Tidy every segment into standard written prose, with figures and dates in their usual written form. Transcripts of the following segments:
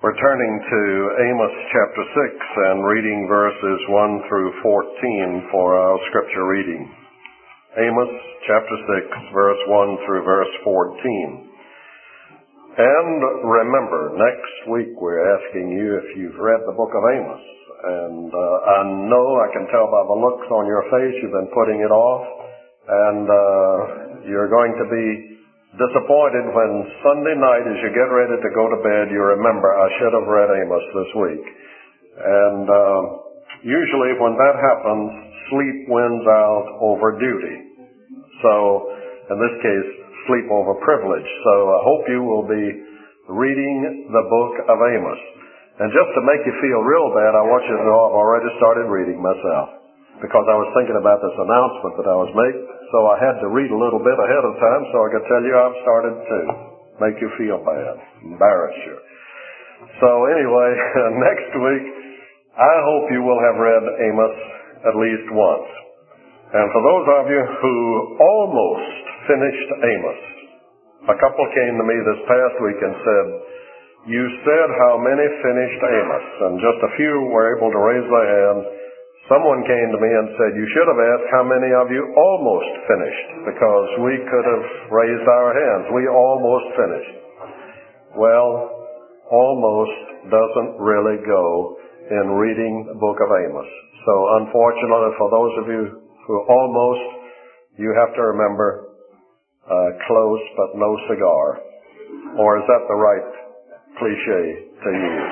We're turning to Amos chapter 6 and reading verses 1 through 14 for our scripture reading. Amos chapter 6, verse 1 through verse 14. And remember, next week we're asking you if you've read the book of Amos. And I know, I can tell by the looks on your face, you've been putting it off. And you're going to be disappointed when Sunday night, as you get ready to go to bed, you remember, I should have read Amos this week. And usually when that happens, sleep wins out over duty. So, in this case, sleep over privilege. So I hope you will be reading the book of Amos. And just to make you feel real bad, I want you to know I've already started reading myself, because I was thinking about this announcement that I was making. So I had to read a little bit ahead of time so I could tell you I've started to make you feel bad, embarrass you. So anyway, next week, I hope you will have read Amos at least once. And for those of you who almost finished Amos, a couple came to me this past week and said, "You said how many finished Amos?" And just a few were able to raise their hand. Someone came to me and said, "You should have asked how many of you almost finished, because we could have raised our hands. We almost finished." Well, almost doesn't really go in reading the book of Amos. So unfortunately for those of you who almost, you have to remember, close but no cigar. Or is that the right cliche to use?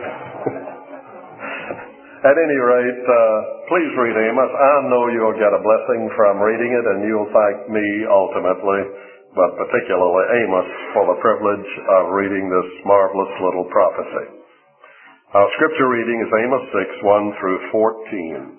At any rate, please read Amos. I know you'll get a blessing from reading it, and you'll thank me ultimately, but particularly Amos, for the privilege of reading this marvelous little prophecy. Our scripture reading is Amos 6, 1 through 14.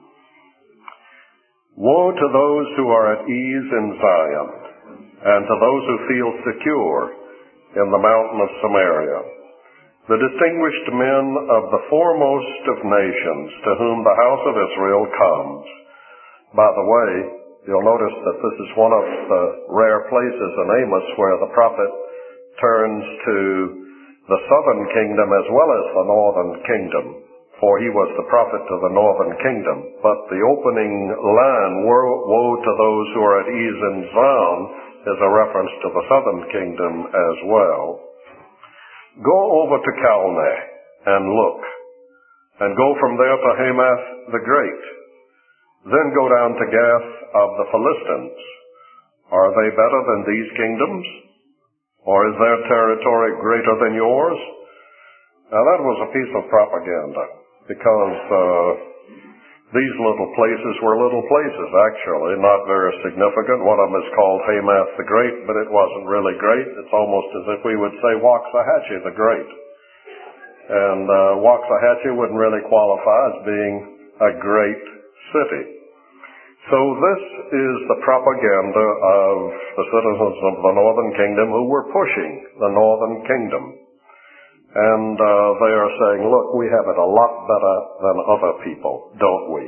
Woe to those who are at ease in Zion, and to those who feel secure in the mountain of Samaria, the distinguished men of the foremost of nations, to whom the house of Israel comes. By the way, you'll notice that this is one of the rare places in Amos where the prophet turns to the southern kingdom as well as the northern kingdom, for he was the prophet of the northern kingdom. But the opening line, woe to those who are at ease in Zion, is a reference to the southern kingdom as well. Go over to Calneh and look, and go from there to Hamath the Great. Then go down to Gath of the Philistines. Are they better than these kingdoms? Or is their territory greater than yours? Now that was a piece of propaganda, because these little places were little places, actually, not very significant. One of them is called Hamath the Great, but it wasn't really great. It's almost as if we would say Waxahachie the Great. And Waxahachie wouldn't really qualify as being a great city. So this is the propaganda of the citizens of the northern kingdom who were pushing the northern kingdom. And they are saying, look, we have it a lot better than other people, don't we?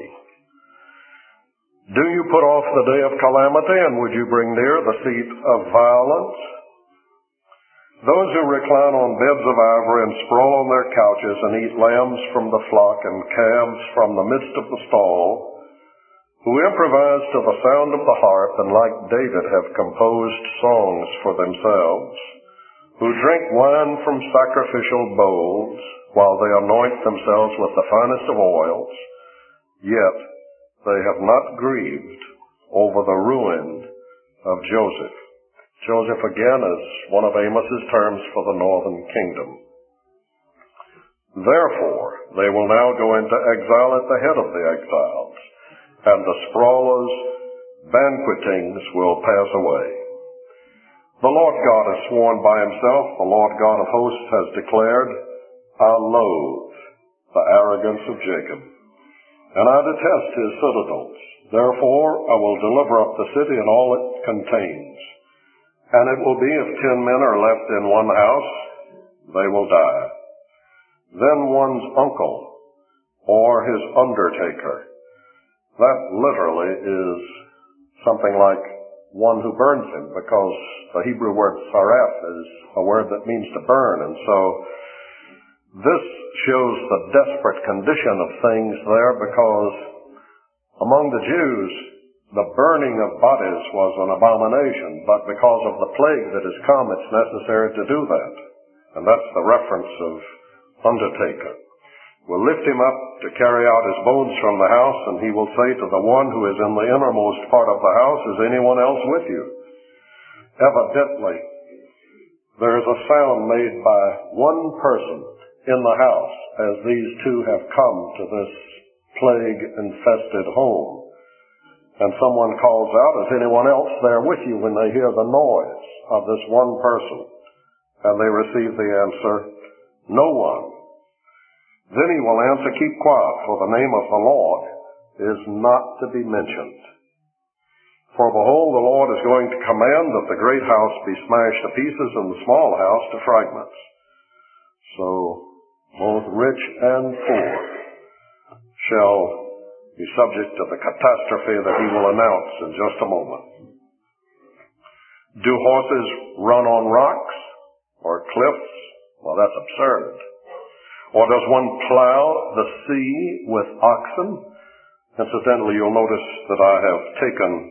Do you put off the day of calamity, and would you bring near the seat of violence? Those who recline on beds of ivory and sprawl on their couches and eat lambs from the flock and calves from the midst of the stall, who improvise to the sound of the harp and like David have composed songs for themselves, who drink wine from sacrificial bowls, while they anoint themselves with the finest of oils, yet they have not grieved over the ruin of Joseph. Joseph, again, is one of Amos's terms for the northern kingdom. Therefore, they will now go into exile at the head of the exiles, and the sprawlers' banquetings will pass away. The Lord God has sworn by himself, the Lord God of hosts has declared, I loathe the arrogance of Jacob, and I detest his citadels. Therefore I will deliver up the city and all it contains. And it will be, if 10 men are left in one house, they will die. Then one's uncle or his undertaker. That literally is something like one who burns him, because the Hebrew word saraf is a word that means to burn. And so This shows the desperate condition of things there, because among the Jews, the burning of bodies was an abomination, but because of the plague that has come, it's necessary to do that. And that's the reference of undertaker. We'll lift him up to carry out his bones from the house, and he will say to the one who is in the innermost part of the house, "Is anyone else with you?" Evidently, there is a sound made by one person in the house as these two have come to this plague-infested home. And someone calls out, "Is anyone else there with you?" when they hear the noise of this one person. And they receive the answer, "No one." Then he will answer, "Keep quiet, for the name of the Lord is not to be mentioned. For behold, the Lord is going to command that the great house be smashed to pieces and the small house to fragments." So both rich and poor shall be subject to the catastrophe that he will announce in just a moment. Do horses run on rocks or cliffs? Well, that's absurd. Or does one plow the sea with oxen? Incidentally, you'll notice that I have taken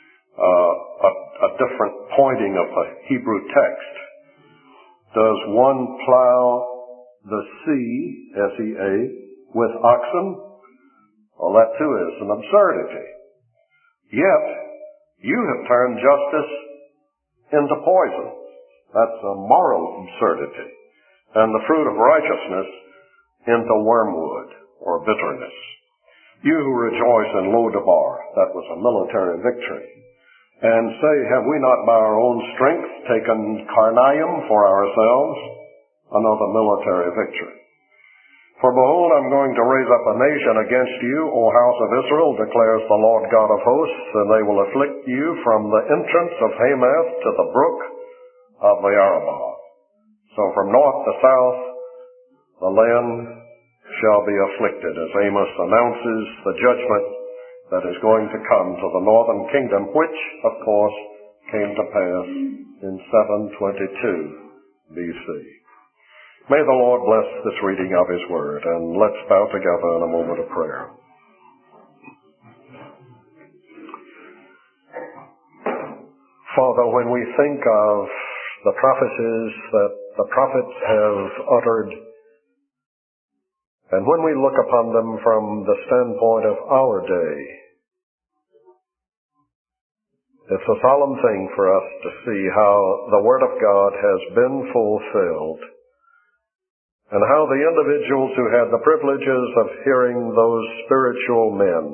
a different pointing of the Hebrew text. Does one plow the sea, S-E-A, with oxen? Well, that too is an absurdity. Yet, you have turned justice into poison. That's a moral absurdity. And the fruit of righteousness into wormwood or bitterness. You who rejoice in Lo-debar, that was a military victory, and say, "Have we not by our own strength taken Karnaim for ourselves?" Another military victory. "For behold, I'm going to raise up a nation against you, O house of Israel, declares the Lord God of hosts, and they will afflict you from the entrance of Hamath to the brook of the Arabah." So from north to south, the land shall be afflicted, as Amos announces the judgment that is going to come to the northern kingdom, which, of course, came to pass in 722 BC. May the Lord bless this reading of His Word, and let's bow together in a moment of prayer. Father, when we think of the prophecies that the prophets have uttered, and when we look upon them from the standpoint of our day, it's a solemn thing for us to see how the Word of God has been fulfilled, and how the individuals who had the privileges of hearing those spiritual men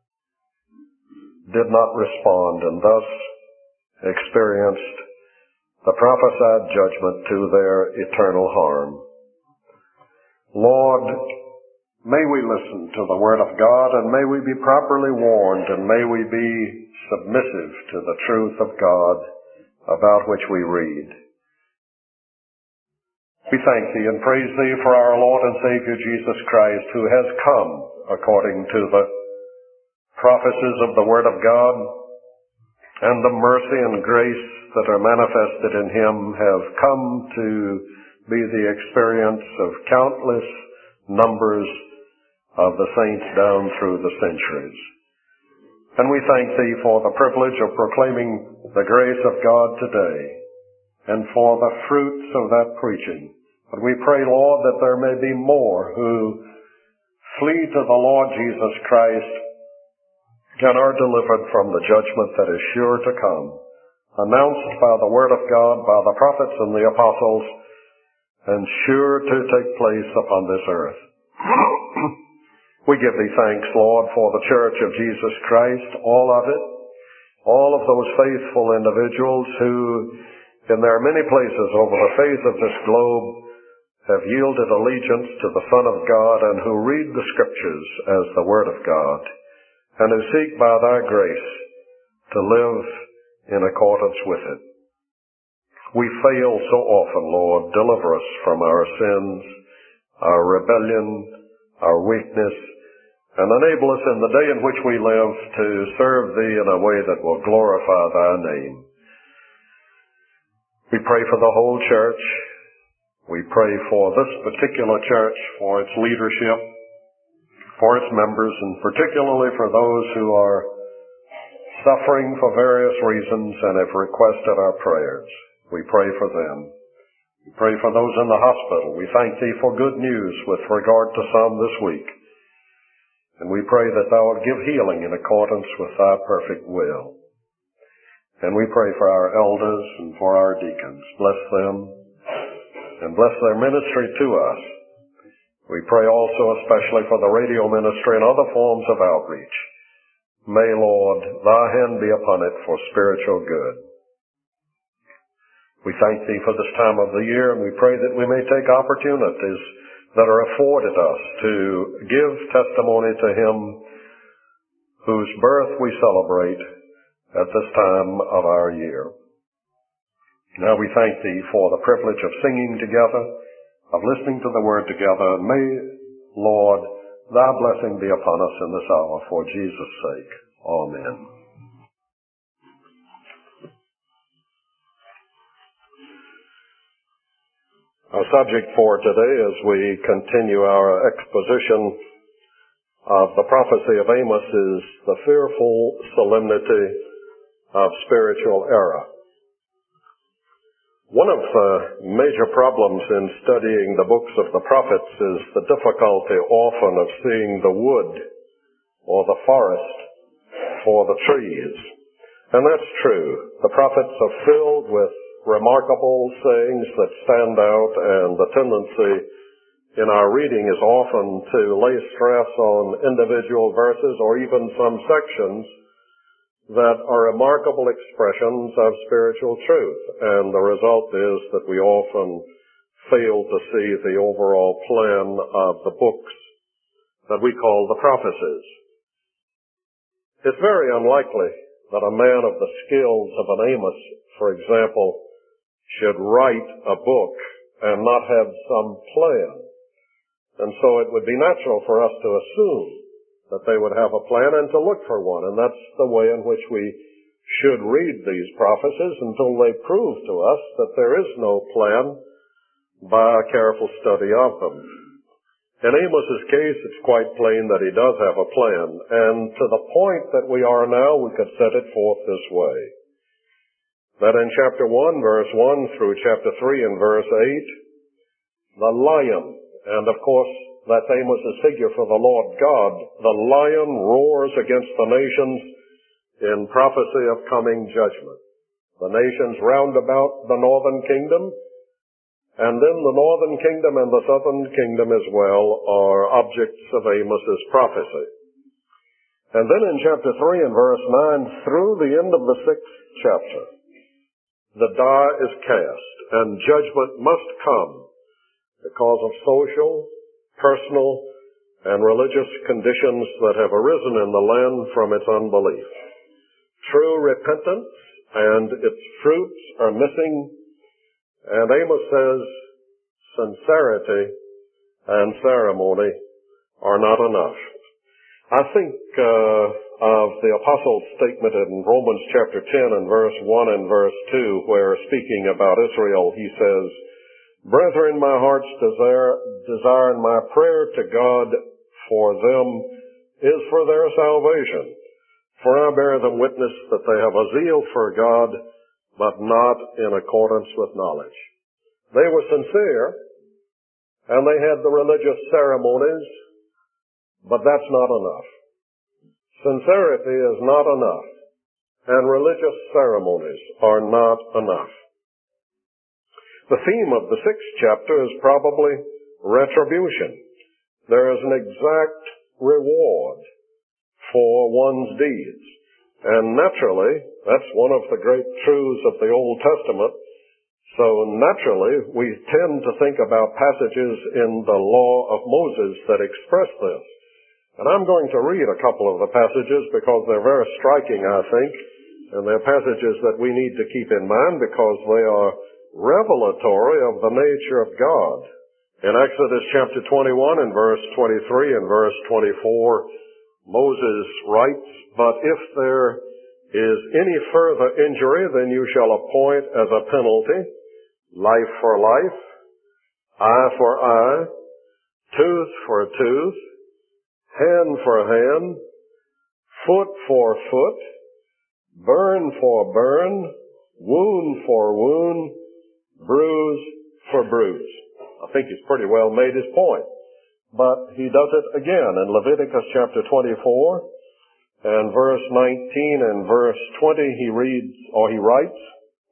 did not respond, and thus experienced the prophesied judgment to their eternal harm. Lord, may we listen to the Word of God, and may we be properly warned, and may we be submissive to the truth of God about which we read. We thank Thee and praise Thee for our Lord and Savior Jesus Christ, who has come according to the prophecies of the Word of God, and the mercy and grace that are manifested in Him have come to be the experience of countless numbers of the saints down through the centuries. And we thank Thee for the privilege of proclaiming the grace of God today, and for the fruits of that preaching. But we pray, Lord, that there may be more who flee to the Lord Jesus Christ and are delivered from the judgment that is sure to come, announced by the Word of God, by the prophets and the apostles, and sure to take place upon this earth. We give Thee thanks, Lord, for the Church of Jesus Christ, all of it, all of those faithful individuals who, in their many places over the face of this globe, have yielded allegiance to the Son of God, and who read the Scriptures as the Word of God, and who seek by Thy grace to live in accordance with it. We fail so often, Lord. Deliver us from our sins, our rebellion, our weakness, and enable us in the day in which we live to serve Thee in a way that will glorify Thy name. We pray for the whole church. We pray for this particular church, for its leadership, for its members, and particularly for those who are suffering for various reasons and have requested our prayers. We pray for them. We pray for those in the hospital. We thank Thee for good news with regard to some this week. And we pray that Thou would give healing in accordance with Thy perfect will. And we pray for our elders and for our deacons. Bless them and bless their ministry to us. We pray also especially for the radio ministry and other forms of outreach. May, Lord, Thy hand be upon it for spiritual good. We thank Thee for this time of the year, and we pray that we may take opportunities that are afforded us to give testimony to Him whose birth we celebrate at this time of our year. Now we thank Thee for the privilege of singing together, of listening to the Word together. May, Lord, Thy blessing be upon us in this hour for Jesus' sake. Amen. Our subject for today as we continue our exposition of the prophecy of Amos is the fearful solemnity of spiritual error. One of the major problems in studying the books of the prophets is the difficulty often of seeing the wood or the forest for the trees. And that's true. The prophets are filled with remarkable sayings that stand out, and the tendency in our reading is often to lay stress on individual verses or even some sections that are remarkable expressions of spiritual truth. And the result is that we often fail to see the overall plan of the books that we call the prophecies. It's very unlikely that a man of the skills of an Amos, for example, should write a book and not have some plan. And so it would be natural for us to assume that they would have a plan and to look for one. And that's the way in which we should read these prophecies until they prove to us that there is no plan by a careful study of them. In Amos's case, it's quite plain that he does have a plan. And to the point that we are now, we could set it forth this way. That in chapter 1, verse 1 through chapter 3 and verse 8, the lion, and of course that's Amos's figure for the Lord God, the lion roars against the nations in prophecy of coming judgment. The nations round about the northern kingdom, and then the northern kingdom and the southern kingdom as well are objects of Amos's prophecy. And then in chapter 3 and verse 9 through the end of the 6th chapter, the die is cast, and judgment must come because of social, personal, and religious conditions that have arisen in the land from its unbelief. True repentance and its fruits are missing, and Amos says sincerity and ceremony are not enough. I think of the Apostle's statement in Romans chapter 10 and verse 1 and verse 2, where speaking about Israel, he says, "Brethren, my heart's desire and my prayer to God for them is for their salvation. For I bear them witness that they have a zeal for God, but not in accordance with knowledge." They were sincere, and they had the religious ceremonies, but that's not enough. Sincerity is not enough, and religious ceremonies are not enough. The theme of the 6th chapter is probably retribution. There is an exact reward for one's deeds. And naturally, that's one of the great truths of the Old Testament. So naturally, we tend to think about passages in the law of Moses that express this. And I'm going to read a couple of the passages because they're very striking, I think. And they're passages that we need to keep in mind because they are revelatory of the nature of God. In Exodus chapter 21 and verse 23 and verse 24, Moses writes, "But if there is any further injury, then you shall appoint as a penalty life for life, eye for eye, tooth for tooth, hand for hand, foot for foot, burn for burn, wound for wound, bruise for bruise. I think he's pretty well made his point. But he does it again in Leviticus chapter 24 and verse 19 and verse 20 he writes,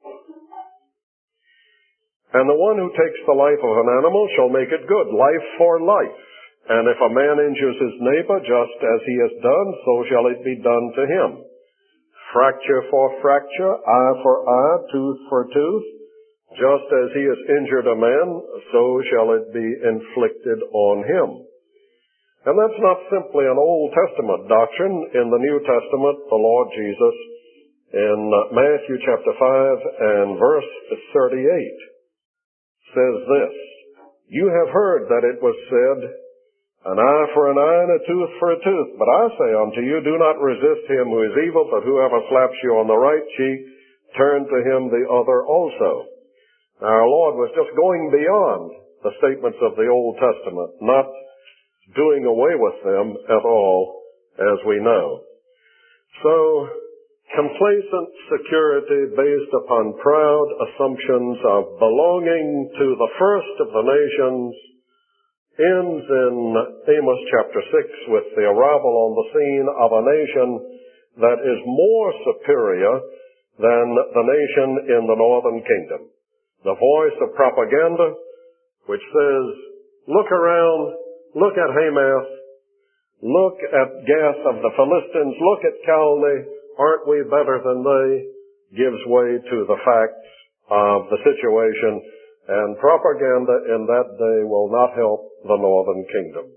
"And the one who takes the life of an animal shall make it good, life for life. And if a man injures his neighbor, just as he has done, so shall it be done to him. Fracture for fracture, eye for eye, tooth for tooth. Just as he has injured a man, so shall it be inflicted on him." And that's not simply an Old Testament doctrine. In the New Testament, the Lord Jesus, in Matthew chapter 5 and verse 38, says this, "You have heard that it was said, an eye for an eye and a tooth for a tooth. But I say unto you, do not resist him who is evil, but whoever slaps you on the right cheek, turn to him the other also." Now, our Lord was just going beyond the statements of the Old Testament, not doing away with them at all, as we know. So, complacent security based upon proud assumptions of belonging to the first of the nations ends in Amos chapter 6 with the arrival on the scene of a nation that is more superior than the nation in the northern kingdom. The voice of propaganda, which says, look around, look at Hamath, look at Gath of the Philistines, look at Calneh, aren't we better than they, gives way to the facts of the situation, and propaganda in that day will not help the northern kingdom.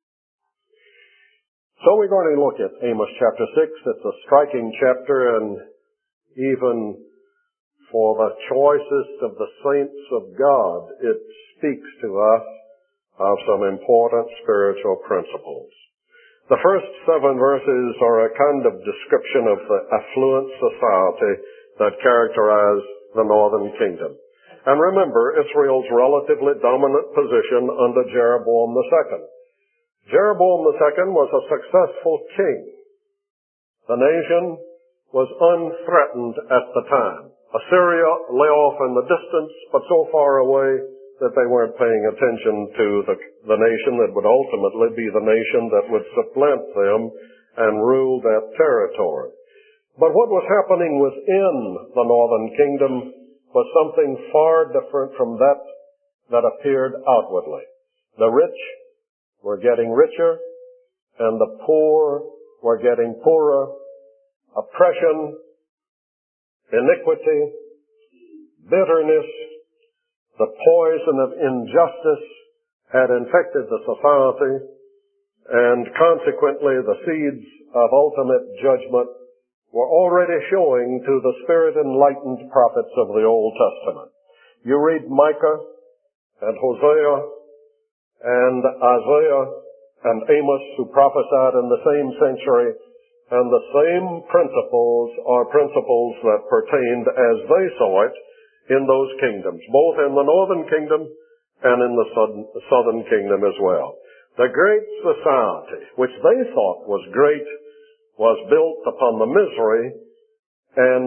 So we're going to look at Amos chapter 6. It's a striking chapter, and even for the choicest of the saints of God, it speaks to us of some important spiritual principles. The first 7 verses are a kind of description of the affluent society that characterized the northern kingdom. And remember Israel's relatively dominant position under Jeroboam II. Jeroboam II was a successful king. The nation was unthreatened at the time. Assyria lay off in the distance, but so far away that they weren't paying attention to the nation that would ultimately be the nation that would supplant them and rule that territory. But what was happening within the northern kingdom was something far different from that appeared outwardly. The rich were getting richer, and the poor were getting poorer. Oppression, iniquity, bitterness, the poison of injustice had infected the society, and consequently the seeds of ultimate judgment were already showing to the spirit-enlightened prophets of the Old Testament. You read Micah and Hosea and Isaiah and Amos, who prophesied in the same century, and the same principles are principles that pertained as they saw it in those kingdoms, both in the northern kingdom and in the southern kingdom as well. The great society, which they thought was great, was built upon the misery and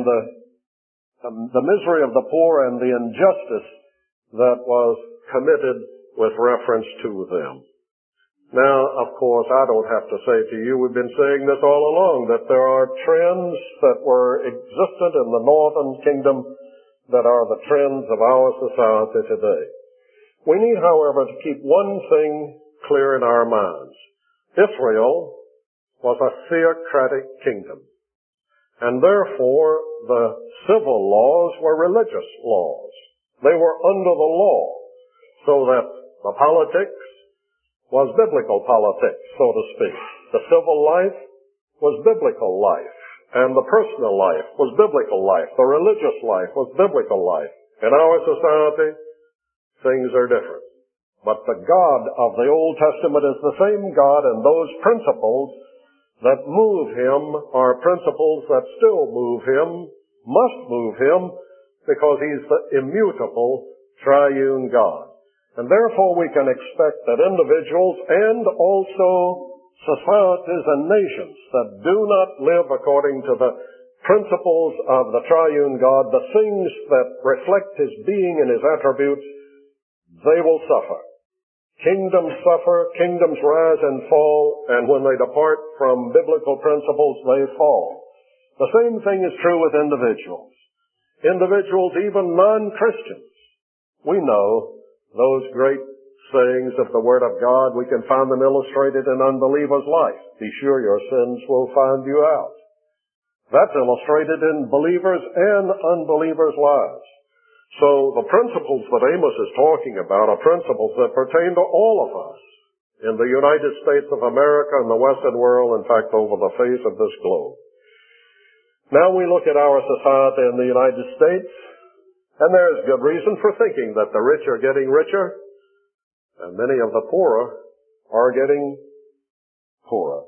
the misery of the poor and the injustice that was committed with reference to them. Now, of course, I don't have to say to you, we've been saying this all along, that there are trends that were existent in the northern kingdom that are the trends of our society today. We need, however, to keep one thing clear in our minds. Israel was a theocratic kingdom, and therefore the civil laws were religious laws. They were under the law, so that the politics was biblical politics, so to speak. The civil life was biblical life, and the personal life was biblical life. The religious life was biblical life. In our society, things are different. But the God of the Old Testament is the same God, and those principles that move him are principles that still move him, must move him, because he's the immutable triune God. And therefore we can expect that individuals and also societies and nations that do not live according to the principles of the triune God, the things that reflect His being and His attributes, they will suffer. Kingdoms suffer, kingdoms rise and fall, and when they depart from biblical principles, they fall. The same thing is true with individuals. Individuals, even non-Christians. We know those great sayings of the Word of God. We can find them illustrated in unbelievers' life. Be sure your sins will find you out. That's illustrated in believers' and unbelievers' lives. So the principles that Amos is talking about are principles that pertain to all of us in the United States of America and the Western world, in fact, over the face of this globe. Now we look at our society in the United States, and there's good reason for thinking that the rich are getting richer, and many of the poorer are getting poorer.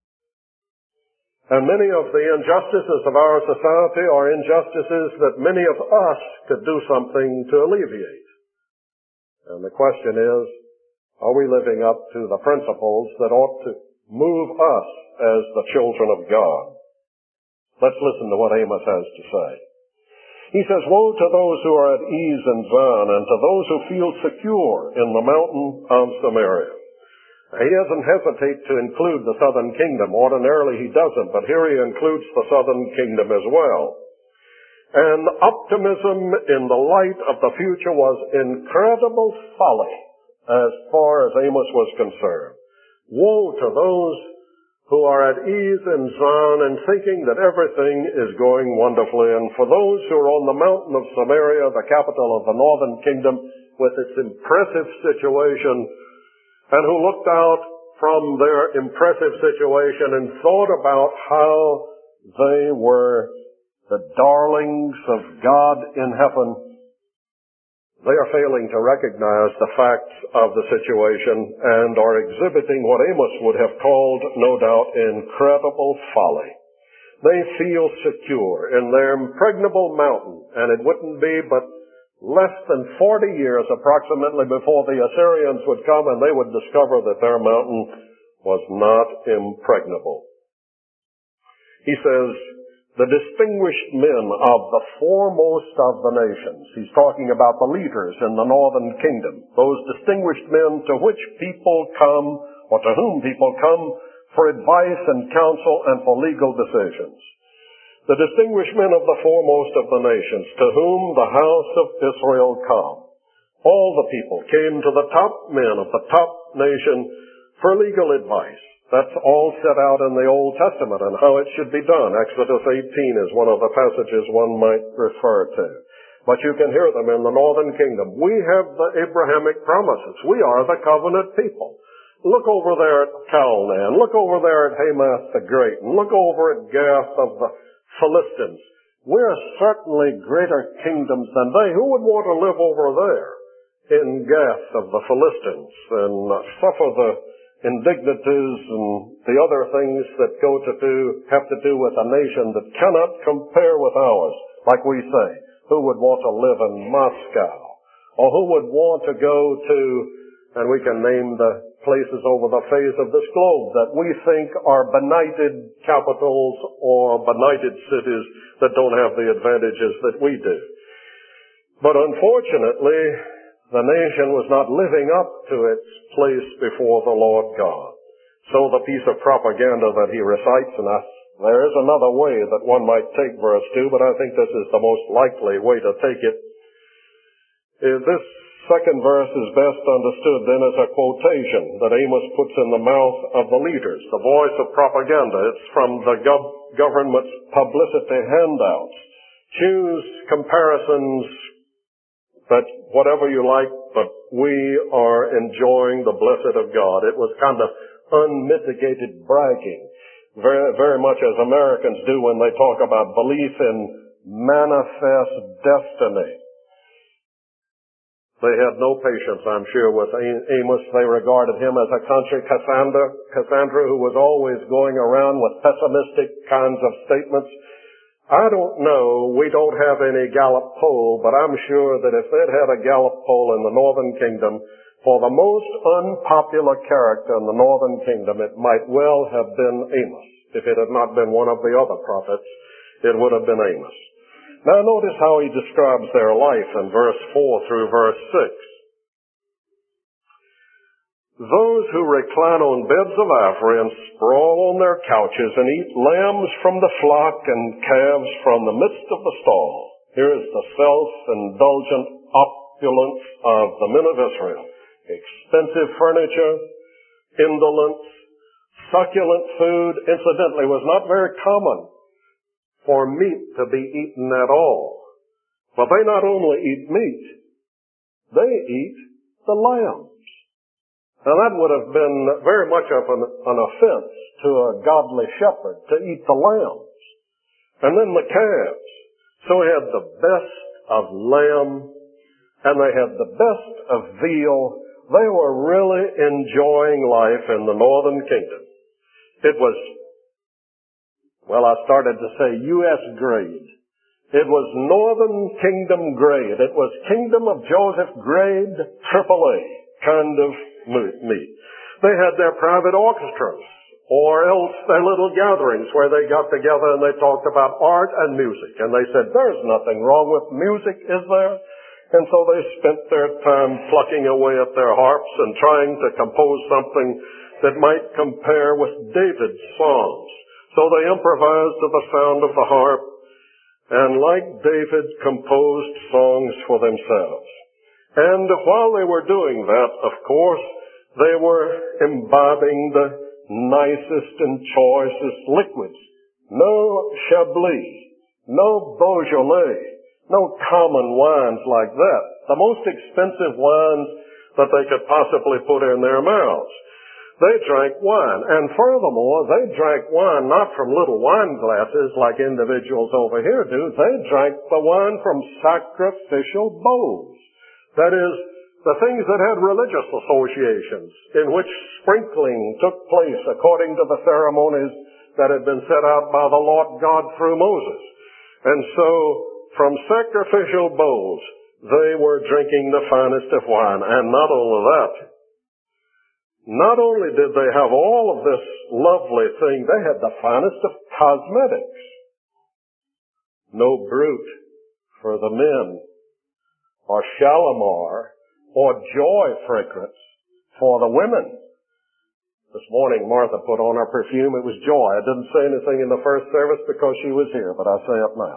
And many of the injustices of our society are injustices that many of us could do something to alleviate. And the question is, are we living up to the principles that ought to move us as the children of God? Let's listen to what Amos has to say. He says, "Woe to those who are at ease in Zion, and to those who feel secure in the mountain of Samaria." He doesn't hesitate to include the southern kingdom. Ordinarily he doesn't, but here he includes the southern kingdom as well. And optimism in the light of the future was incredible folly as far as Amos was concerned. Woe to those who are at ease in Zion and thinking that everything is going wonderfully, and for those who are on the mountain of Samaria, the capital of the northern kingdom, with its impressive situation, and who looked out from their impressive situation and thought about how they were the darlings of God in heaven. They are failing to recognize the facts of the situation and are exhibiting what Amos would have called, no doubt, incredible folly. They feel secure in their impregnable mountain, and it wouldn't be but less than 40 years approximately before the Assyrians would come and they would discover that their mountain was not impregnable. He says, the distinguished men of the foremost of the nations. He's talking about the leaders in the northern kingdom. Those distinguished men to which people come, or to whom people come for advice and counsel and for legal decisions. The distinguished men of the foremost of the nations, to whom the house of Israel come. All the people came to the top men of the top nation for legal advice. That's all set out in the Old Testament and how it should be done. Exodus 18 is one of the passages one might refer to. But you can hear them in the northern kingdom. We have the Abrahamic promises. We are the covenant people. Look over there at Calnan. Look over there at Hamath the Great. And look over at Gath of the Philistines. We're certainly greater kingdoms than they. Who would want to live over there in Gath of the Philistines and suffer the indignities and the other things that have to do with a nation that cannot compare with ours? Like we say, who would want to live in Moscow? Or who would want to go to, and we can name the places over the face of this globe that we think are benighted capitals or benighted cities that don't have the advantages that we do. But unfortunately, the nation was not living up to its place before the Lord God. So the piece of propaganda that he recites in us, there is another way that one might take verse 2, but I think this is the most likely way to take it. This second verse is best understood then as a quotation that Amos puts in the mouth of the leaders, the voice of propaganda. It's from the government's publicity handouts. Choose comparisons that whatever you like, but we are enjoying the blessed of God. It was kind of unmitigated bragging, very, very much as Americans do when they talk about belief in manifest destiny. They had no patience, I'm sure, with Amos. They regarded him as a country Cassandra who was always going around with pessimistic kinds of statements I don't know, we don't have any Gallup poll, but I'm sure that if they'd had a Gallup poll in the Northern Kingdom for the most unpopular character in the Northern Kingdom, it might well have been Amos. If it had not been one of the other prophets, it would have been Amos. Now notice how he describes their life in verse 4 through verse 6. Those who recline on beds of ivory and sprawl on their couches and eat lambs from the flock and calves from the midst of the stall. Here is the self-indulgent opulence of the men of Israel. Expensive furniture, indolence, succulent food, incidentally, was not very common for meat to be eaten at all. But they not only eat meat, they eat the lambs. Now that would have been very much of an offense to a godly shepherd to eat the lambs. And then the calves. So he had the best of lamb and they had the best of veal. They were really enjoying life in the Northern Kingdom. It was, well, I started to say U.S. grade. It was Northern Kingdom grade. It was Kingdom of Joseph grade AAA kind of meat. They had their private orchestras, or else their little gatherings where they got together and they talked about art and music. And they said, there's nothing wrong with music, is there? And so they spent their time plucking away at their harps and trying to compose something that might compare with David's Psalms. So they improvised to the sound of the harp, and like David, composed songs for themselves. And while they were doing that, of course, they were imbibing the nicest and choicest liquids. No Chablis, no Beaujolais, no common wines like that. The most expensive wines that they could possibly put in their mouths. They drank wine. And furthermore, they drank wine not from little wine glasses like individuals over here do. They drank the wine from sacrificial bowls. That is, the things that had religious associations in which sprinkling took place according to the ceremonies that had been set out by the Lord God through Moses. And so, from sacrificial bowls, they were drinking the finest of wine. And not only that, not only did they have all of this lovely thing, they had the finest of cosmetics. No Brut for the men, or Shalimar, or Joy fragrance for the women. This morning Martha put on her perfume. It was Joy. I didn't say anything in the first service because she was here, but I say it now.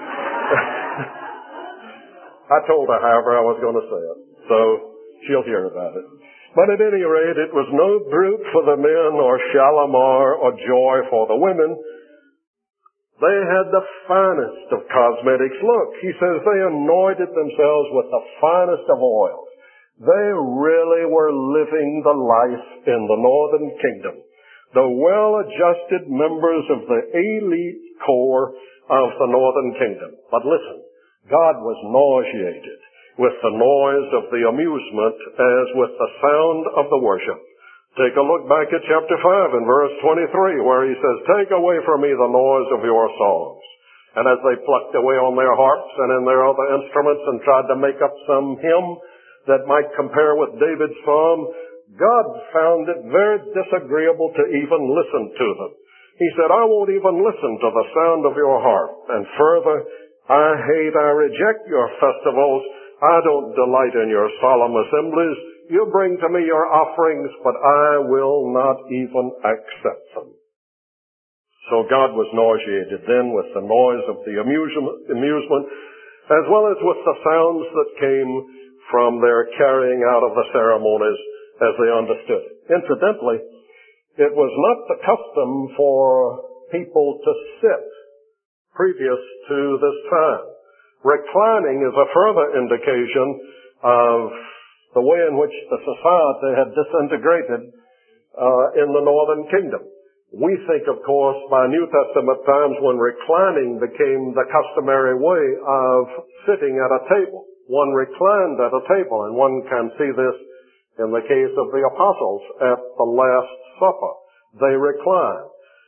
I told her, however, I was going to say it, so she'll hear about it. But at any rate, it was no Brut for the men, or Shalimar, or Joy for the women. They had the finest of cosmetics. Look, he says they anointed themselves with the finest of oils. They really were living the life in the Northern Kingdom. The well-adjusted members of the elite corps of the Northern Kingdom. But listen, God was nauseated with the noise of the amusement as with the sound of the worship. Take a look back at chapter 5 and verse 23 where he says, take away from me the noise of your songs. And as they plucked away on their harps and in their other instruments and tried to make up some hymn that might compare with David's psalm, God found it very disagreeable to even listen to them. He said, I won't even listen to the sound of your harp. And further, I reject your festivals. I don't delight in your solemn assemblies. You bring to me your offerings, but I will not even accept them. So God was nauseated then with the noise of the amusement, as well as with the sounds that came from their carrying out of the ceremonies as they understood it. Incidentally, it was not the custom for people to sit previous to this time. Reclining is a further indication of the way in which the society had disintegrated in the Northern Kingdom. We think, of course, by New Testament times when reclining became the customary way of sitting at a table. One reclined at a table, and one can see this in the case of the apostles at the Last Supper. They reclined.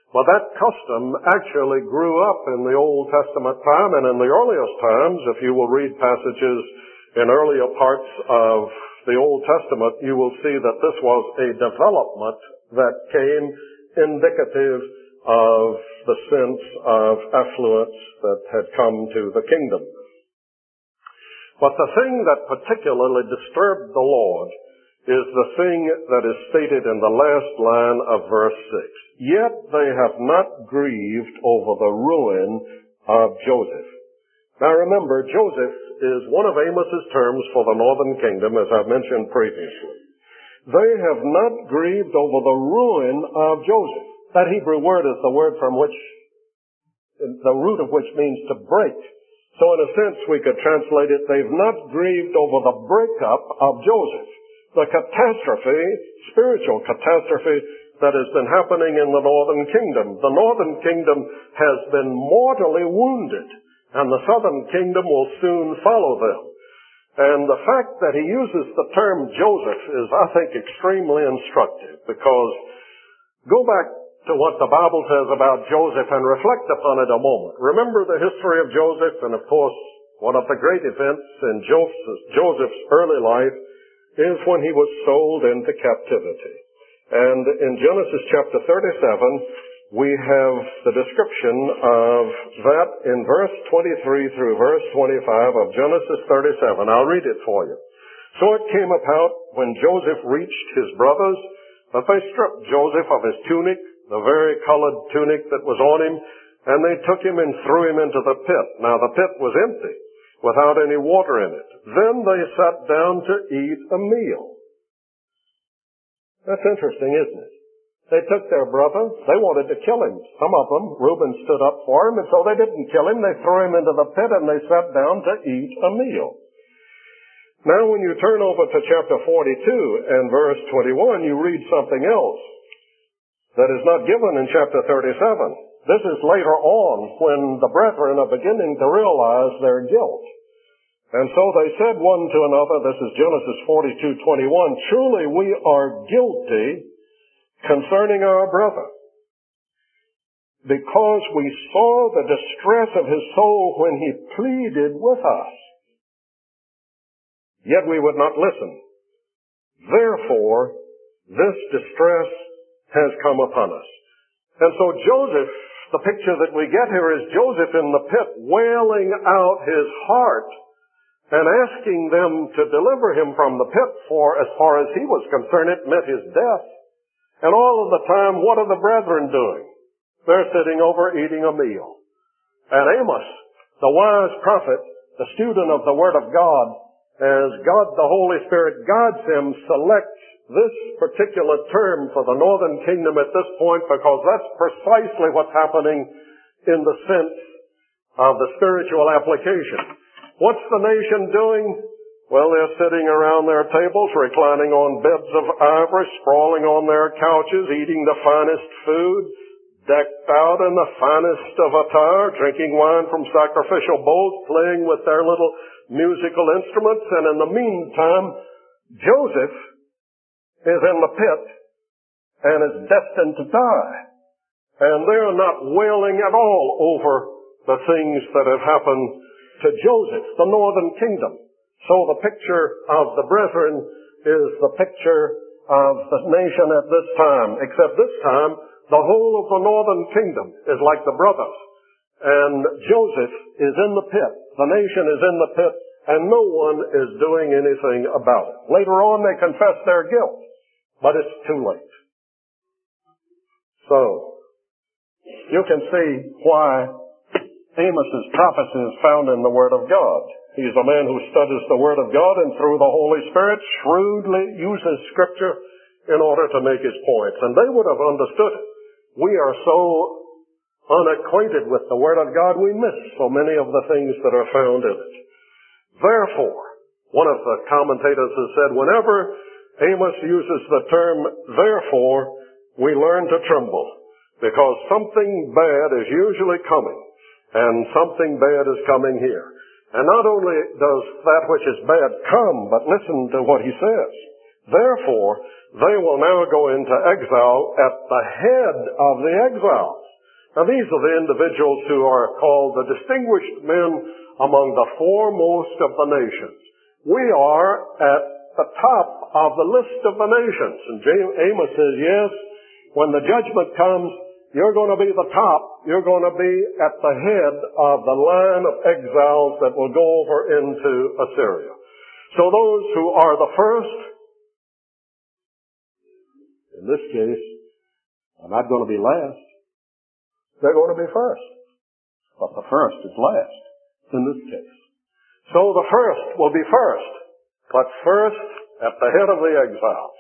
Well, that custom actually grew up in the Old Testament time, and in the earliest times, if you will read passages in earlier parts of the Old Testament, you will see that this was a development that came indicative of the sense of affluence that had come to the kingdom. But the thing that particularly disturbed the Lord is the thing that is stated in the last line of verse 6. Yet they have not grieved over the ruin of Joseph. Now remember, Joseph is one of Amos's terms for the northern kingdom, as I've mentioned previously. They have not grieved over the ruin of Joseph. That Hebrew word is the word from which, the root of which means to break. So in a sense we could translate it, they've not grieved over the breakup of Joseph. The catastrophe, spiritual catastrophe, that has been happening in the northern kingdom. The northern kingdom has been mortally wounded, and the southern kingdom will soon follow them. And the fact that he uses the term Joseph is, I think, extremely instructive, because go back to what the Bible says about Joseph and reflect upon it a moment. Remember the history of Joseph, and of course, one of the great events in Joseph's early life is when he was sold into captivity. And in Genesis chapter 37, we have the description of that in verse 23 through verse 25 of Genesis 37. I'll read it for you. So it came about when Joseph reached his brothers that they stripped Joseph of his tunic, the vari-colored tunic that was on him, and they took him and threw him into the pit. Now the pit was empty, without any water in it. Then they sat down to eat a meal. That's interesting, isn't it? They took their brother. They wanted to kill him. Some of them, Reuben stood up for him, and so they didn't kill him. They threw him into the pit, and they sat down to eat a meal. Now when you turn over to chapter 42 and verse 21, you read something else that is not given in chapter 37. This is later on when the brethren are beginning to realize their guilt. And so they said one to another, this is Genesis 42:21, truly we are guilty concerning our brother, because we saw the distress of his soul when he pleaded with us. Yet we would not listen. Therefore, this distress has come upon us. And so Joseph, the picture that we get here is Joseph in the pit wailing out his heart and asking them to deliver him from the pit, for as far as he was concerned, it meant his death. And all of the time, what are the brethren doing? They're sitting over eating a meal. And Amos, the wise prophet, the student of the Word of God, as God the Holy Spirit guides him, selects this particular term for the northern kingdom at this point, because that's precisely what's happening in the sense of the spiritual application. What's the nation doing? Well, they're sitting around their tables, reclining on beds of ivory, sprawling on their couches, eating the finest food, decked out in the finest of attire, drinking wine from sacrificial bowls, playing with their little musical instruments, and in the meantime, Joseph is in the pit and is destined to die. And they're not wailing at all over the things that have happened to Joseph, the northern kingdom. So the picture of the brethren is the picture of the nation at this time, except this time the whole of the northern kingdom is like the brothers. And Joseph is in the pit. The nation is in the pit, and no one is doing anything about it. Later on they confess their guilt, but it's too late. So, you can see why Amos's prophecy is found in the Word of God. He's a man who studies the Word of God and through the Holy Spirit shrewdly uses Scripture in order to make his points. And they would have understood it. We are so unacquainted with the Word of God, we miss so many of the things that are found in it. Therefore, one of the commentators has said, whenever Amos uses the term therefore, we learn to tremble, because something bad is usually coming. And something bad is coming here. And not only does that which is bad come, but listen to what he says. Therefore, they will now go into exile at the head of the exiles. Now these are the individuals who are called the distinguished men among the foremost of the nations. We are at the top of the list of the nations. And Amos says, yes, when the judgment comes, you're going to be the top. You're going to be at the head of the line of exiles that will go over into Assyria. So those who are the first, in this case, are not going to be last. They're going to be first. But the first is last in this case. So the first will be first, but first at the head of the exiles.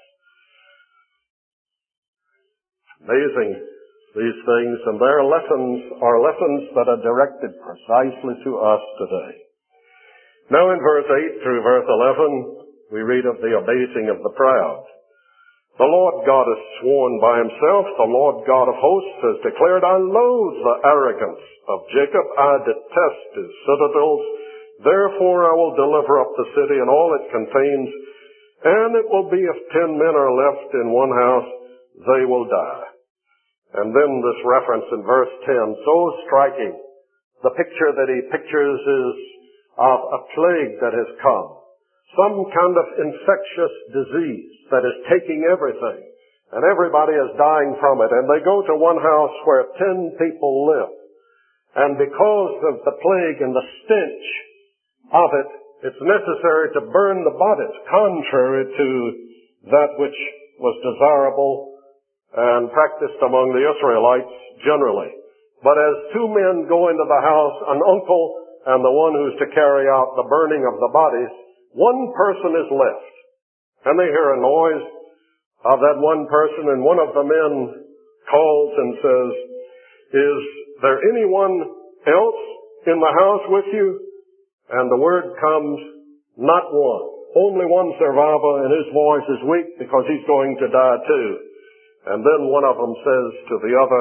Amazing, these things, and their lessons are lessons that are directed precisely to us today. Now in verse 8 through verse 11, we read of the abasing of the proud. The Lord God has sworn by himself, the Lord God of hosts has declared, I loathe the arrogance of Jacob, I detest his citadels, therefore I will deliver up the city and all it contains, and it will be if 10 men are left in one house, they will die. And then this reference in verse 10, so striking. The picture that he pictures is of a plague that has come. Some kind of infectious disease that is taking everything, and everybody is dying from it. And they go to one house where 10 people live. And because of the plague and the stench of it, it's necessary to burn the bodies, contrary to that which was desirable and practiced among the Israelites generally. But as 2 men go into the house, an uncle and the one who's to carry out the burning of the bodies, one person is left. And they hear a noise of that one person, and one of the men calls and says, is there anyone else in the house with you? And the word comes, not one. Only one survivor, and his voice is weak because he's going to die too. And then one of them says to the other,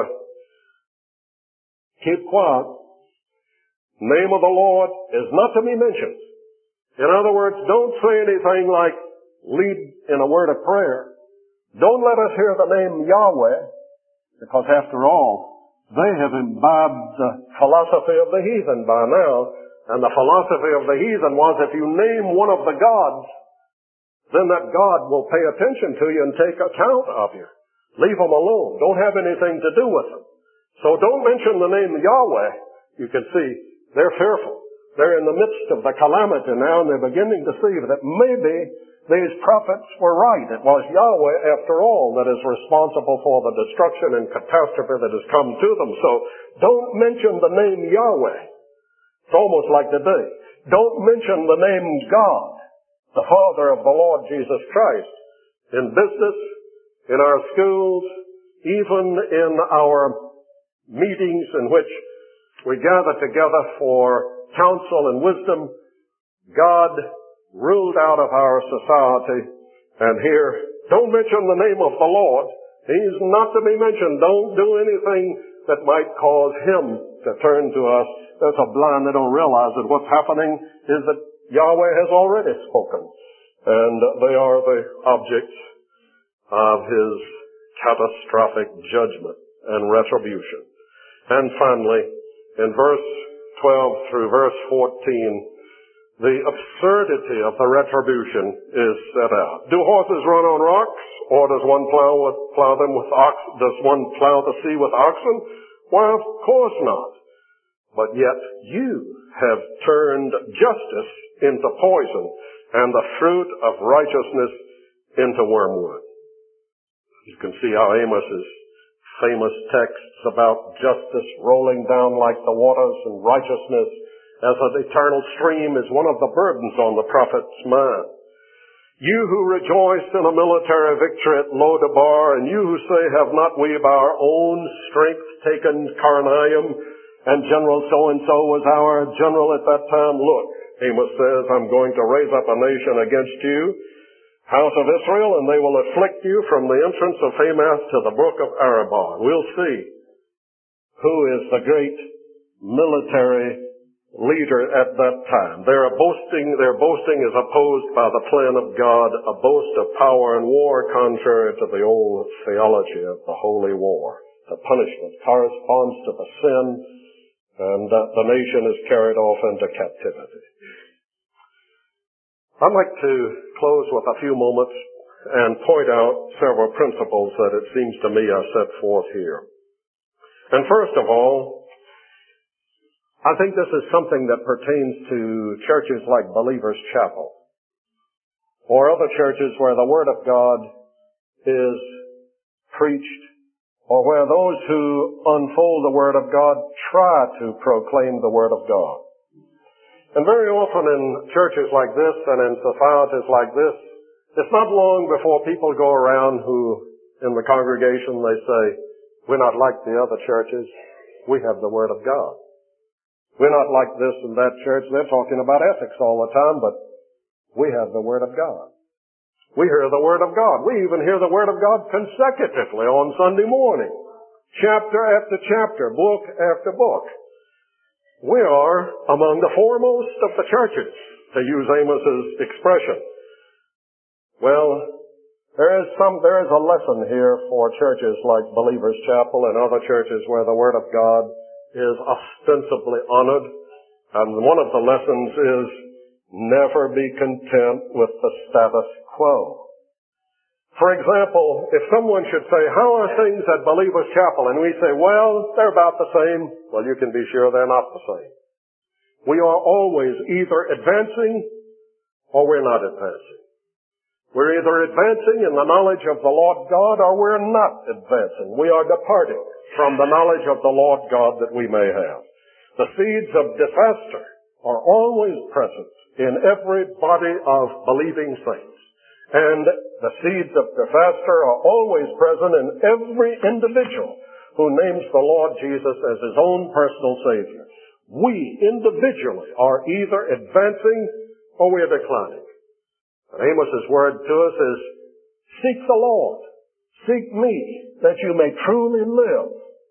keep quiet. Name of the Lord is not to be mentioned. In other words, don't say anything like lead in a word of prayer. Don't let us hear the name Yahweh, because after all, they have imbibed the philosophy of the heathen by now. And the philosophy of the heathen was if you name one of the gods, then that God will pay attention to you and take account of you. Leave them alone. Don't have anything to do with them. So don't mention the name Yahweh. You can see they're fearful. They're in the midst of the calamity now, and they're beginning to see that maybe these prophets were right. It was Yahweh, after all, that is responsible for the destruction and catastrophe that has come to them. So don't mention the name Yahweh. It's almost like today. Don't mention the name God, the Father of the Lord Jesus Christ, in business, in our schools, even in our meetings in which we gather together for counsel and wisdom. God ruled out of our society. And here, don't mention the name of the Lord. He's not to be mentioned. Don't do anything that might cause him to turn to us. There's a blind that don't realize that what's happening is that Yahweh has already spoken. And they are the objects of his catastrophic judgment and retribution. And finally, in verse 12 through verse 14, the absurdity of the retribution is set out. Do horses run on rocks, or does one plow them with oxen? Does one plow the sea with oxen? Why, of course not. But yet you have turned justice into poison, and the fruit of righteousness into wormwood. You can see how Amos's famous texts about justice rolling down like the waters and righteousness as an eternal stream is one of the burdens on the prophet's mind. You who rejoice in a military victory at Lodabar, and you who say, have not we by our own strength taken Karnaim, and General so-and-so was our general at that time? Look, Amos says, I'm going to raise up a nation against you, house of Israel, and they will afflict you from the entrance of Hamath to the brook of Arabah. We'll see who is the great military leader at that time. Their boasting is opposed by the plan of God, a boast of power and war contrary to the old theology of the holy war. The punishment corresponds to the sin, and the nation is carried off into captivity. I'd like to close with a few moments and point out several principles that it seems to me are set forth here. And first of all, I think this is something that pertains to churches like Believers Chapel or other churches where the Word of God is preached, or where those who unfold the Word of God try to proclaim the Word of God. And very often in churches like this and in societies like this, it's not long before people go around who, in the congregation, they say, we're not like the other churches. We have the Word of God. We're not like this and that church. They're talking about ethics all the time, but we have the Word of God. We hear the Word of God. We even hear the Word of God consecutively on Sunday morning. Chapter after chapter, book after book. We are among the foremost of the churches, to use Amos's expression. Well, there is a lesson here for churches like Believers Chapel and other churches where the Word of God is ostensibly honored. And one of the lessons is never be content with the status quo. For example, if someone should say, how are things at Believers Chapel? And we say, well, they're about the same. Well, you can be sure they're not the same. We are always either advancing or we're not advancing. We're either advancing in the knowledge of the Lord God or we're not advancing. We are departing from the knowledge of the Lord God that we may have. The seeds of disaster are always present in every body of believing saints. And the seeds of disaster are always present in every individual who names the Lord Jesus as his own personal Savior. We individually are either advancing or we are declining. And Amos's word to us is, seek the Lord, seek me, that you may truly live.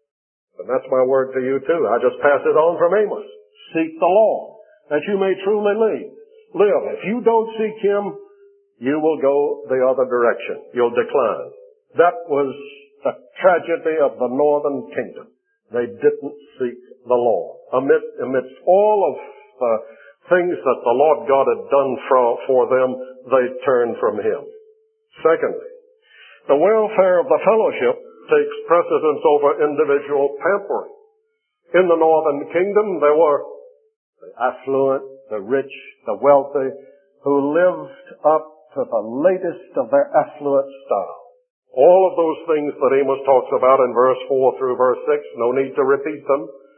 And that's my word to you too. I just pass it on from Amos. Seek the Lord, that you may truly live. If you don't seek Him, you will go the other direction. You'll decline. That was the tragedy of the northern kingdom. They didn't seek the Lord. Amidst all of the things that the Lord God had done for them, they turned from Him. Secondly, the welfare of the fellowship takes precedence over individual pampering. In the northern kingdom, there were the affluent, the rich, the wealthy, who lived up to the latest of their affluent style. All of those things that Amos talks about in verse 4 through verse 6, no need to repeat them.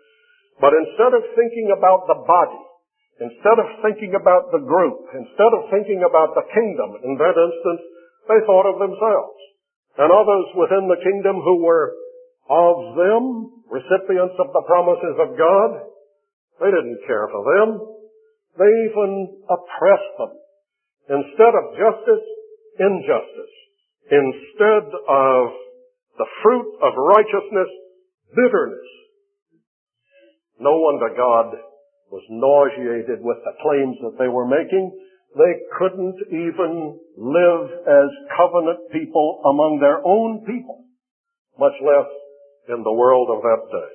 But instead of thinking about the body, instead of thinking about the group, instead of thinking about the kingdom, in that instance, they thought of themselves. And others within the kingdom who were of them, recipients of the promises of God, they didn't care for them. They even oppressed them. Instead of justice, injustice. Instead of the fruit of righteousness, bitterness. No wonder God was nauseated with the claims that they were making. They couldn't even live as covenant people among their own people, much less in the world of that day.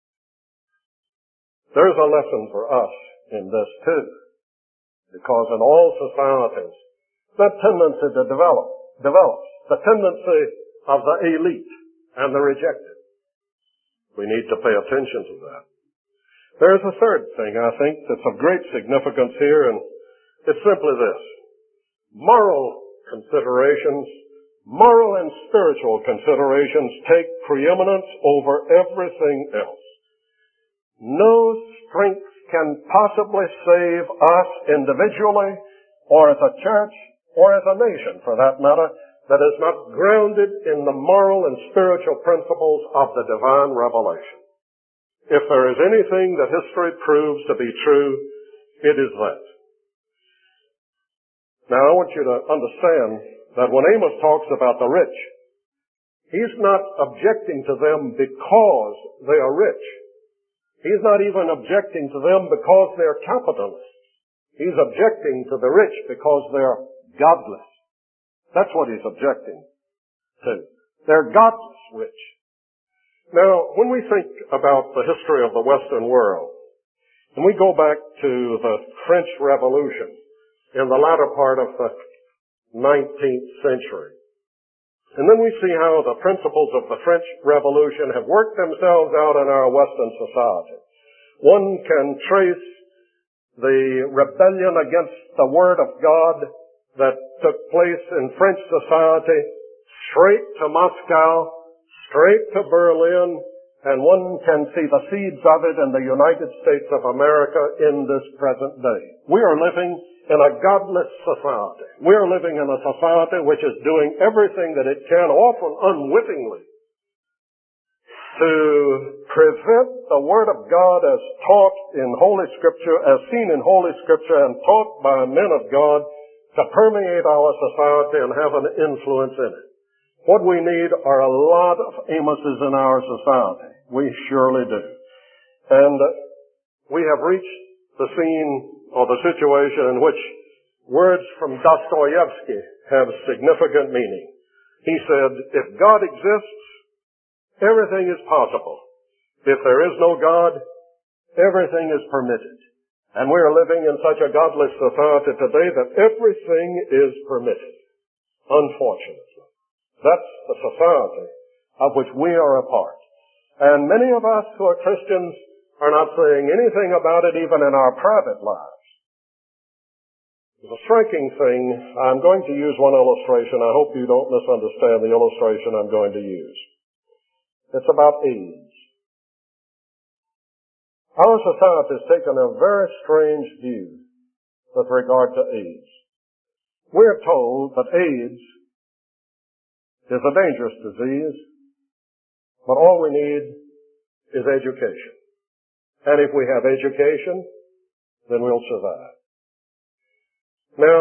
There's a lesson for us in this too. Because in all societies, that tendency to develops the tendency of the elite and the rejected. We need to pay attention to that. There's a third thing, I think, that's of great significance here, and it's simply this. Moral considerations, moral and spiritual considerations take preeminence over everything else. No strength can possibly save us individually, or as a church, or as a nation, for that matter, that is not grounded in the moral and spiritual principles of the divine revelation. If there is anything that history proves to be true, it is that. Now, I want you to understand that when Amos talks about the rich, he's not objecting to them because they are rich. He's not even objecting to them because they're capitalists. He's objecting to the rich because they're godless. That's what he's objecting to. They're godless rich. Now, when we think about the history of the Western world, and we go back to the French Revolution in the latter part of the 19th century, and then we see how the principles of the French Revolution have worked themselves out in our Western society. One can trace the rebellion against the Word of God that took place in French society straight to Moscow, straight to Berlin, and one can see the seeds of it in the United States of America in this present day. We are living in a godless society. We are living in a society which is doing everything that it can, often unwittingly, to prevent the Word of God as taught in Holy Scripture, as seen in Holy Scripture and taught by men of God, to permeate our society and have an influence in it. What we need are a lot of Amoses in our society. We surely do. And we have reached the scene or the situation in which words from Dostoevsky have significant meaning. He said, if God exists, everything is possible. If there is no God, everything is permitted. And we are living in such a godless society today that everything is permitted. Unfortunately. That's the society of which we are a part. And many of us who are Christians are not saying anything about it even in our private lives. It's a striking thing. I'm going to use one illustration. I hope you don't misunderstand the illustration I'm going to use. It's about AIDS. Our society has taken a very strange view with regard to AIDS. We're told that AIDS is a dangerous disease, but all we need is education. And if we have education, then we'll survive. Now,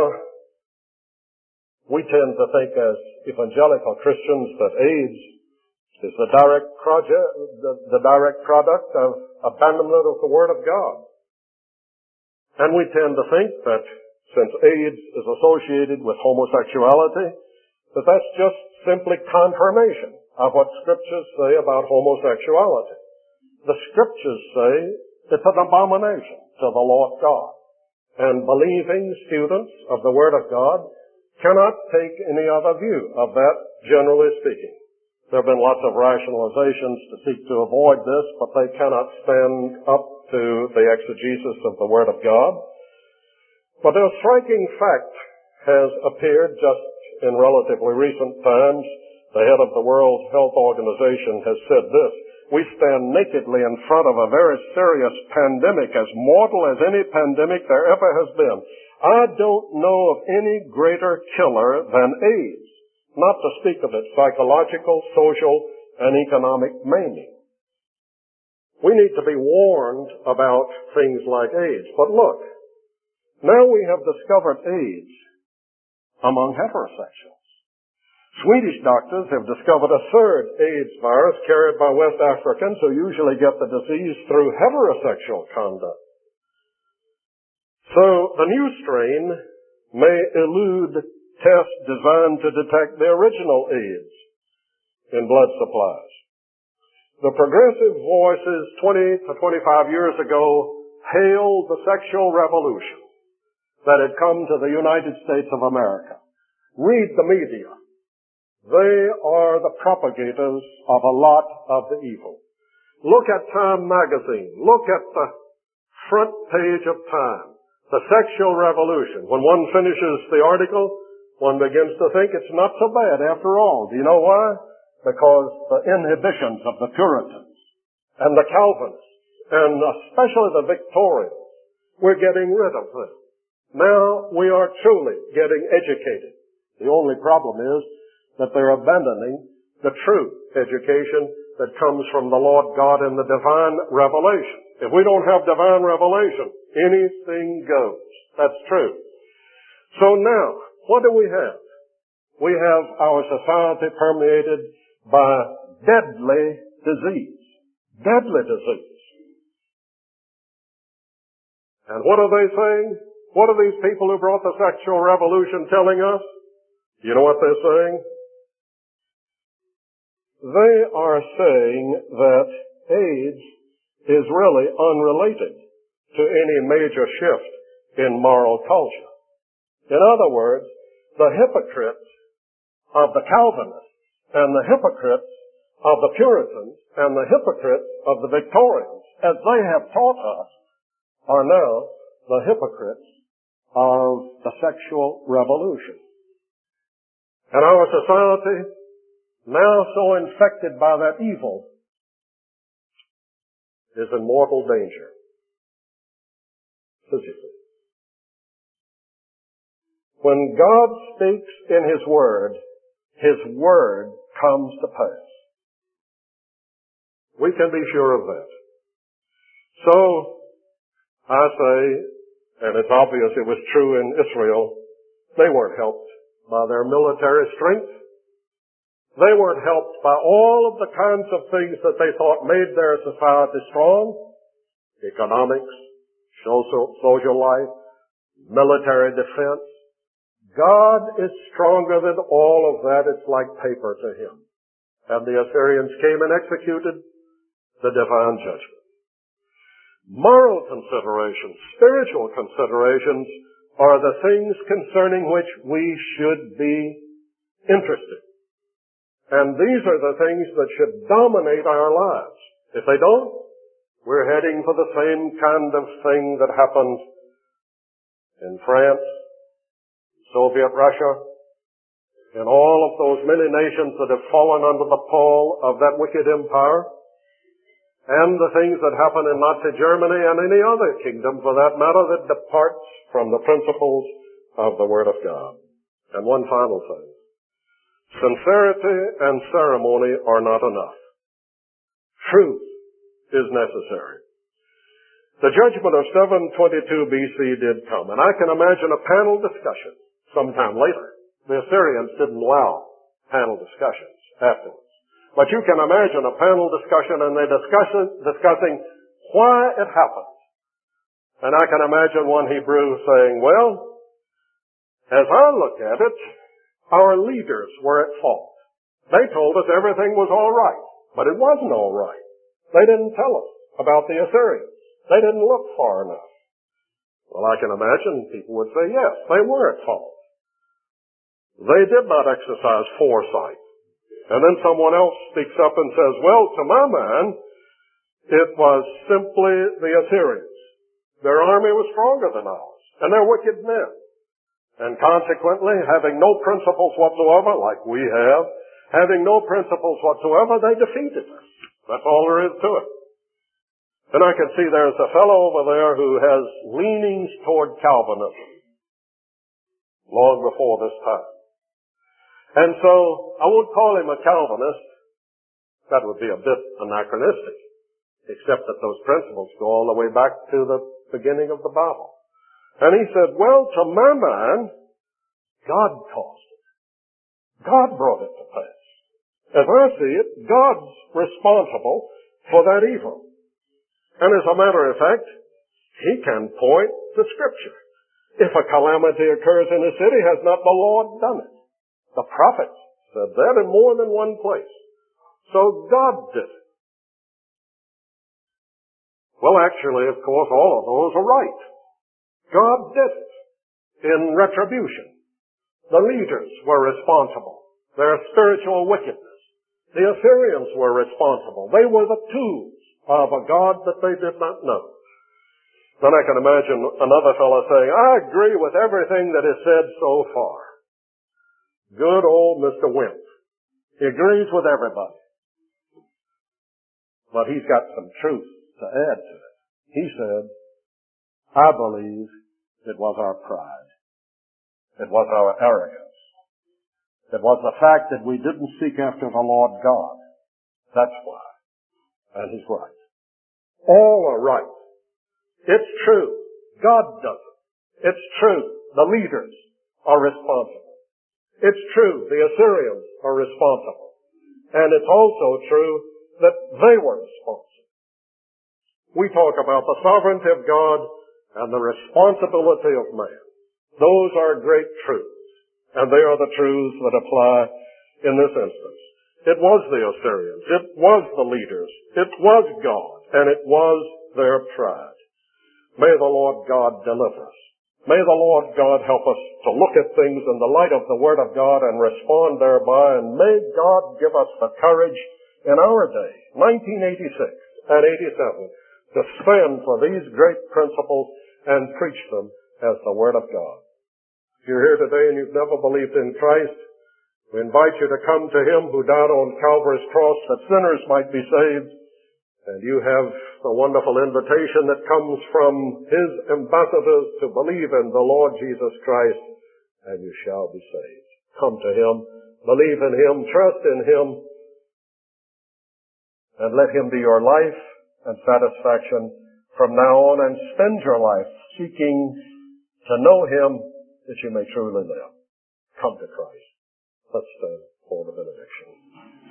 we tend to think as evangelical Christians that AIDS is the direct product of abandonment of the Word of God. And we tend to think that since AIDS is associated with homosexuality, that that's just simply confirmation of what Scriptures say about homosexuality. The Scriptures say it's an abomination to the Lord God. And believing students of the Word of God cannot take any other view of that, generally speaking. There have been lots of rationalizations to seek to avoid this, but they cannot stand up to the exegesis of the Word of God. But a striking fact has appeared just in relatively recent times. The head of the World Health Organization has said this: we stand nakedly in front of a very serious pandemic, as mortal as any pandemic there ever has been. I don't know of any greater killer than AIDS, not to speak of its psychological, social, and economic maiming. We need to be warned about things like AIDS. But look, now we have discovered AIDS among heterosexuals. Swedish doctors have discovered a third AIDS virus carried by West Africans who usually get the disease through heterosexual conduct. So the new strain may elude tests designed to detect the original AIDS in blood supplies. The progressive voices 20 to 25 years ago hailed the sexual revolution that had come to the United States of America. Read the media. They are the propagators of a lot of the evil. Look at Time magazine. Look at the front page of Time. The sexual revolution. When one finishes the article, one begins to think it's not so bad after all. Do you know why? Because the inhibitions of the Puritans and the Calvinists, and especially the Victorians, we're getting rid of them. Now we are truly getting educated. The only problem is that they're abandoning the true education that comes from the Lord God in the divine revelation. If we don't have divine revelation, anything goes. That's true. So now, what do we have? We have our society permeated by deadly disease. Deadly disease. And what are they saying? What are these people who brought the sexual revolution telling us? You know what they're saying? They are saying that AIDS is really unrelated to any major shift in moral culture. In other words, the hypocrites of the Calvinists and the hypocrites of the Puritans and the hypocrites of the Victorians, as they have taught us, are now the hypocrites of the sexual revolution. And our society, now so infected by that evil, is in mortal danger. Physically. When God speaks in His Word comes to pass. We can be sure of that. So, I say, and it's obvious it was true in Israel, they weren't helped by their military strength. They weren't helped by all of the kinds of things that they thought made their society strong. Economics, social life, military defense. God is stronger than all of that. It's like paper to Him. And the Assyrians came and executed the divine judgment. Moral considerations, spiritual considerations, are the things concerning which we should be interested. And these are the things that should dominate our lives. If they don't, we're heading for the same kind of thing that happened in France, Soviet Russia, and all of those many nations that have fallen under the pall of that wicked empire, and the things that happen in Nazi Germany and any other kingdom, for that matter, that departs from the principles of the Word of God. And one final thing. Sincerity and ceremony are not enough. Truth is necessary. The judgment of 722 BC did come, and I can imagine a panel discussion sometime later. The Assyrians didn't allow panel discussions afterwards. But you can imagine a panel discussion and they're discussing why it happened. And I can imagine one Hebrew saying, well, as I look at it, our leaders were at fault. They told us everything was all right, but it wasn't all right. They didn't tell us about the Assyrians. They didn't look far enough. Well, I can imagine people would say, yes, they were at fault. They did not exercise foresight. And then someone else speaks up and says, well, to my mind, it was simply the Assyrians. Their army was stronger than ours, and they're wicked men. And consequently, having no principles whatsoever, like we have, having no principles whatsoever, they defeated us. That's all there is to it. And I can see there's a fellow over there who has leanings toward Calvinism long before this time. And so, I won't call him a Calvinist. That would be a bit anachronistic, except that those principles go all the way back to the beginning of the Bible. And he said, well, to my mind, God caused it. God brought it to pass. As I see it, God's responsible for that evil. And as a matter of fact, He can point to Scripture. If a calamity occurs in a city, has not the Lord done it? The prophets said that in more than one place. So God did it. Well, actually, of course, all of those are right. God did it in retribution. The leaders were responsible. Their spiritual wickedness. The Assyrians were responsible. They were the tools of a God that they did not know. Then I can imagine another fellow saying, I agree with everything that is said so far. Good old Mr. Wimp. He agrees with everybody. But he's got some truth to add to it. He said, I believe it was our pride. It was our arrogance. It was the fact that we didn't seek after the Lord God. That's why. And he's right. All are right. It's true. God does it. It's true. The leaders are responsible. It's true. The Assyrians are responsible. And it's also true that they were responsible. We talk about the sovereignty of God and the responsibility of man. Those are great truths, and they are the truths that apply in this instance. It was the Assyrians, it was the leaders, it was God, and it was their pride. May the Lord God deliver us. May the Lord God help us to look at things in the light of the Word of God and respond thereby, and may God give us the courage in our day, 1986 and 87, to stand for these great principles and preach them as the Word of God. If you're here today and you've never believed in Christ, we invite you to come to Him who died on Calvary's cross that sinners might be saved. And you have the wonderful invitation that comes from His ambassadors to believe in the Lord Jesus Christ, and you shall be saved. Come to Him, believe in Him, trust in Him, and let Him be your life and satisfaction from now on, and spend your life seeking to know Him that you may truly live. Come to Christ. Let's stand for the benediction.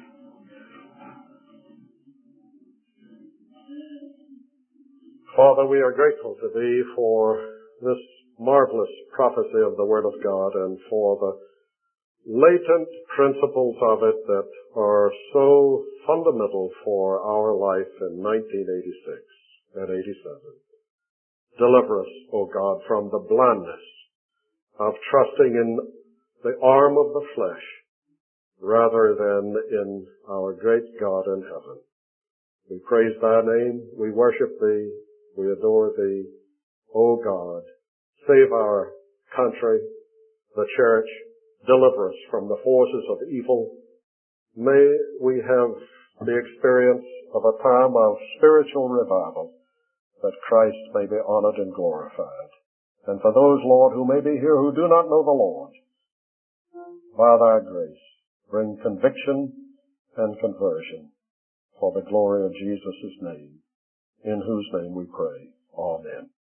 Father, we are grateful to Thee for this marvelous prophecy of the Word of God and for the latent principles of it that are so fundamental for our life in 1986 and 87. Deliver us, O God, from the blindness of trusting in the arm of the flesh rather than in our great God in heaven. We praise Thy name, we worship Thee, we adore Thee, O God. Save our country, the church, deliver us from the forces of evil. May we have the experience of a time of spiritual revival, that Christ may be honored and glorified. And for those, Lord, who may be here who do not know the Lord, by Thy grace, bring conviction and conversion for the glory of Jesus' name, in whose name we pray. Amen.